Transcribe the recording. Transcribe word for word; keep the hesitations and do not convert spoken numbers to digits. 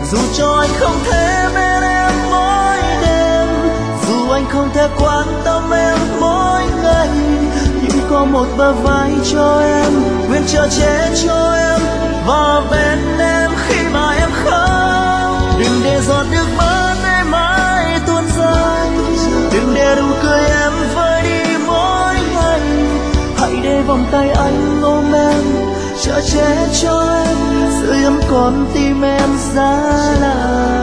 Dù cho anh không thể bên em mỗi đêm, dù anh không thể quan tâm em mỗi ngày, nhưng có một bờ vai cho em, nguyện chờ che cho em và bên em khi mà em khóc. Đừng để giọt nước mắt em mãi tuôn rơi, đừng để nụ cười em vơi đi mỗi ngày. Hãy để vòng tay anh ôm em, chở che cho em, sưởi ấm con tim em giá lạnh.